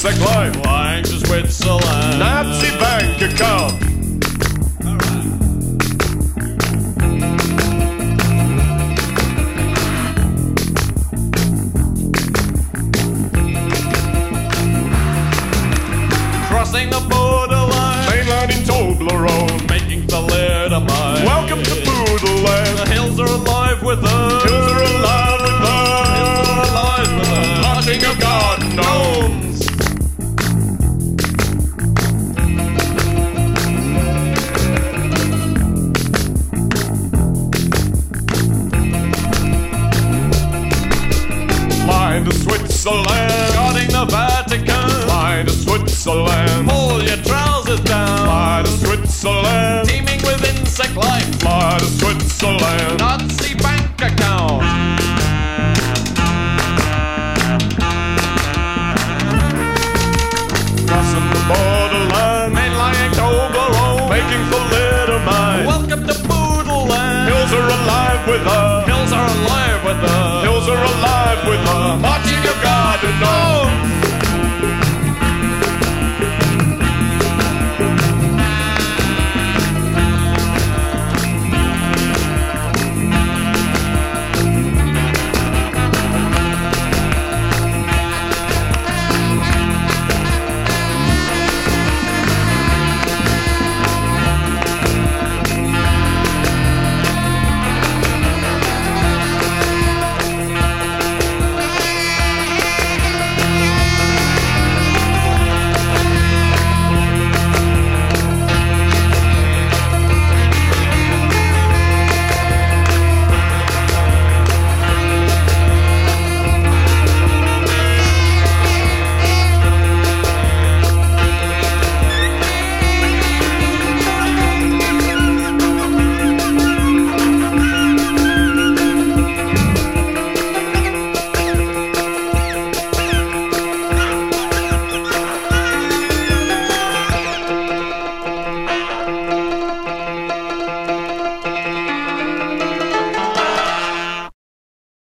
insect life. Flying to Switzerland. Nazi bank account. Crossing the borderline. Mainline in Toblerone. Making thalidomide. Welcome to Poodleland. The hills are alive with us. Hills are alive with us. Hills are alive with us. Hunting of garden gnomes. Flying to Switzerland. Guarding the Vatican. Flying to Switzerland. Pull your trousers down. Fly to Switzerland. Teeming with insect life. Fly to Switzerland. Nuts